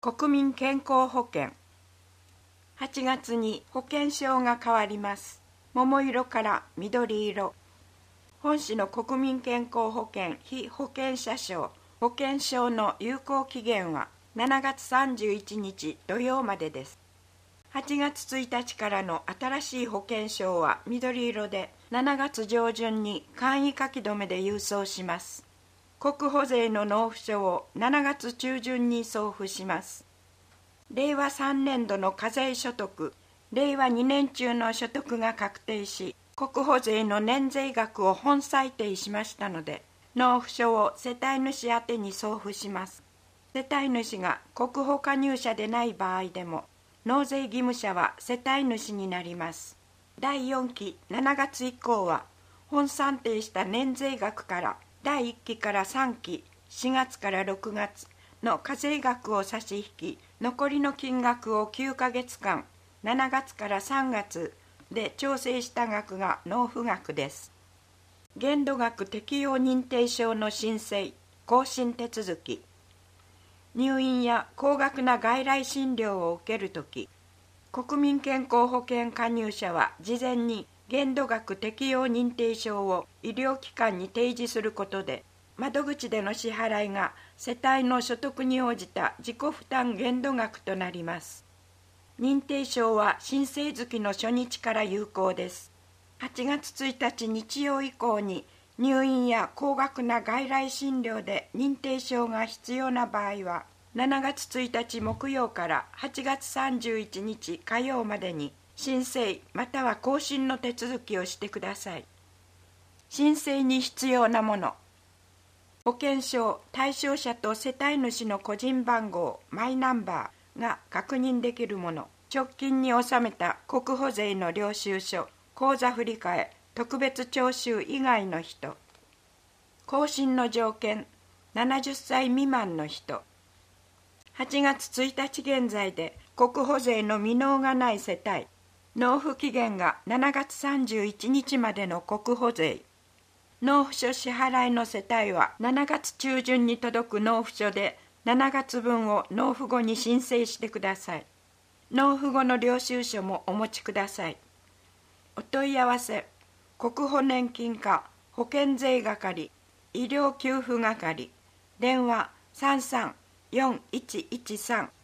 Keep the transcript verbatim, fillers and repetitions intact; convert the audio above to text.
国民健康保険。はちがつに保険証が変わります。桃色から緑色。本市の国民健康保険被保険者証保険証の有効期限はしちがつさんじゅういちにち土曜までです。はちがつついたちからの新しい保険証は緑色で、しちがつじょうじゅんに簡易書き留めで郵送します。国保税の納付書をしちがつちゅうじゅんに送付します。れいわさんねんどの課税所得、れいわにねん中の所得が確定し、国保税の年税額を本裁定しましたので、納付書を世帯主宛てに送付します。世帯主が国保加入者でない場合でも、納税義務者は世帯主になります。だいよんきしちがつ以降は、本算定した年税額からだいいっきからさんきしがつからろくがつの課税額を差し引き、残りの金額をきゅうかげつかん、しちがつからさんがつで調整した額が納付額です。限度額適用認定証の申請・更新手続き。入院や高額な外来診療を受けるとき、国民健康保険加入者は事前に限度額適用認定証を医療機関に提示することで、窓口での支払いが世帯の所得に応じた自己負担限度額となります。認定証は申請月の初日から有効です。はちがつついたち日曜以降に入院や高額な外来診療で認定証が必要な場合は、しちがつついたち木曜からはちがつさんじゅういちにち火曜までに申請または更新の手続きをしてください。申請に必要なもの。保険証、対象者と世帯主の個人番号、マイナンバーが確認できるもの。直近に納めた国保税の領収書、口座振替、特別徴収以外の人。更新の条件、ななじゅっさい未満の人。はちがつついたち現在で国保税の未納がない世帯。納付期限がしちがつさんじゅういちにちまでの国保税。納付書支払いの世帯はしちがつちゅうじゅんに届く納付書でしちがつぶんを納付後に申請してください。納付後の領収書もお持ちください。お問い合わせ、国保年金課保険税係医療給付係、電話さんさんよんいちいちさん